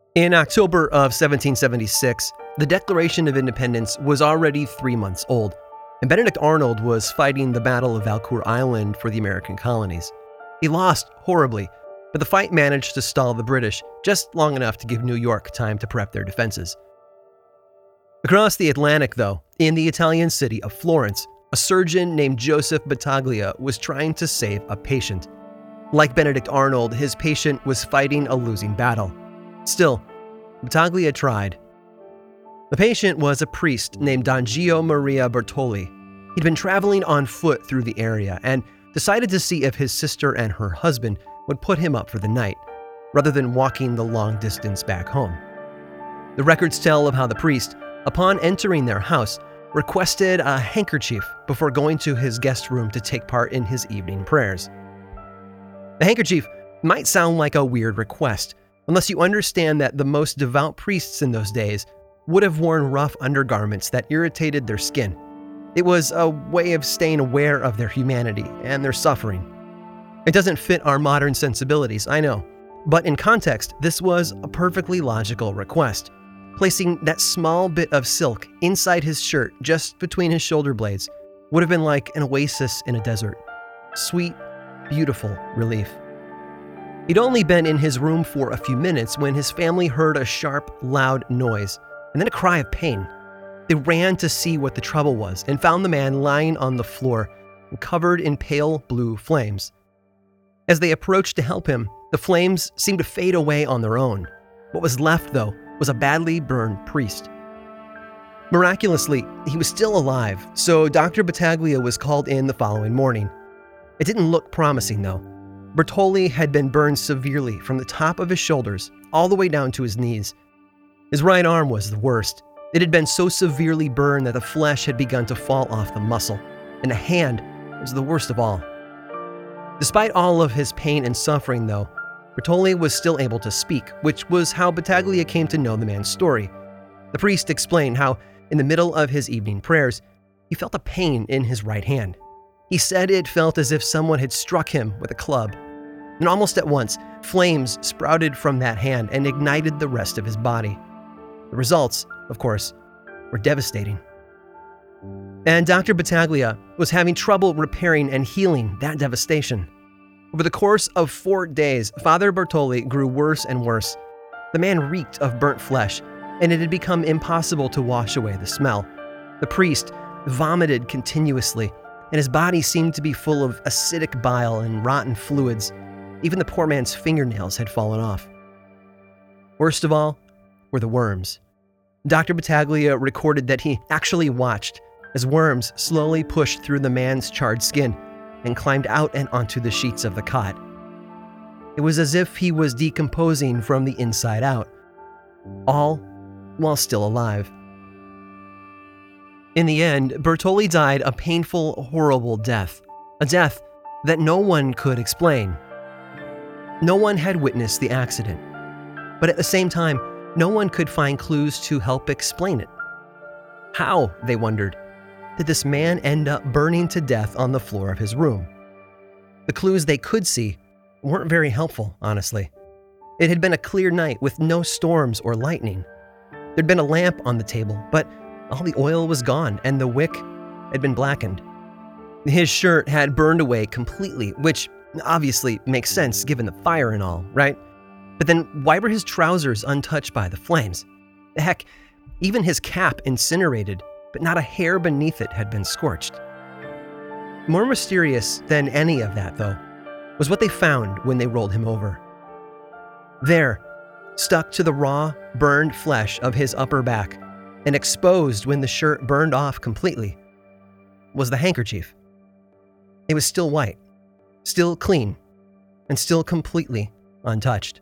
In October of 1776, the Declaration of Independence was already 3 months old, and Benedict Arnold was fighting the Battle of Valcour Island for the American colonies. He lost horribly, but the fight managed to stall the British just long enough to give New York time to prep their defenses. Across the Atlantic, though, in the Italian city of Florence, a surgeon named Joseph Battaglia was trying to save a patient. Like Benedict Arnold, his patient was fighting a losing battle. Still, Battaglia tried. The patient was a priest named Don Gio Maria Bertoli. He'd been traveling on foot through the area and decided to see if his sister and her husband would put him up for the night, rather than walking the long distance back home. The records tell of how the priest, upon entering their house, requested a handkerchief before going to his guest room to take part in his evening prayers. The handkerchief might sound like a weird request, unless you understand that the most devout priests in those days would have worn rough undergarments that irritated their skin. It was a way of staying aware of their humanity and their suffering. It doesn't fit our modern sensibilities, I know, but in context, this was a perfectly logical request. Placing that small bit of silk inside his shirt just between his shoulder blades would have been like an oasis in a desert. Sweet, beautiful relief. He'd only been in his room for a few minutes when his family heard a sharp, loud noise, and then a cry of pain. They ran to see what the trouble was and found the man lying on the floor, covered in pale blue flames. As they approached to help him, the flames seemed to fade away on their own. What was left, though, was a badly burned priest. Miraculously, he was still alive, so Dr. Battaglia was called in the following morning. It didn't look promising, though. Bertoli had been burned severely from the top of his shoulders all the way down to his knees. His right arm was the worst. It had been so severely burned that the flesh had begun to fall off the muscle, and the hand was the worst of all. Despite all of his pain and suffering, though, Bertoli was still able to speak, which was how Battaglia came to know the man's story. The priest explained how, in the middle of his evening prayers, he felt a pain in his right hand. He said it felt as if someone had struck him with a club. And almost at once, flames sprouted from that hand and ignited the rest of his body. The results, of course, were devastating. And Dr. Battaglia was having trouble repairing and healing that devastation. Over the course of 4 days, Father Bertoli grew worse and worse. The man reeked of burnt flesh, and it had become impossible to wash away the smell. The priest vomited continuously, and his body seemed to be full of acidic bile and rotten fluids. Even the poor man's fingernails had fallen off. Worst of all were the worms. Dr. Battaglia recorded that he actually watched as worms slowly pushed through the man's charred skin and climbed out and onto the sheets of the cot. It was as if he was decomposing from the inside out, all while still alive. In the end, Bertoli died a painful, horrible death, a death that no one could explain. No one had witnessed the accident, but at the same time, no one could find clues to help explain it. How, they wondered, did this man end up burning to death on the floor of his room? The clues they could see weren't very helpful, honestly. It had been a clear night with no storms or lightning. There'd been a lamp on the table, but all the oil was gone and the wick had been blackened. His shirt had burned away completely, which obviously makes sense given the fire and all, right? But then why were his trousers untouched by the flames? Heck, even his cap incinerated, but not a hair beneath it had been scorched. More mysterious than any of that, though, was what they found when they rolled him over. There, stuck to the raw, burned flesh of his upper back, and exposed when the shirt burned off completely, was the handkerchief. It was still white, still clean, and still completely untouched.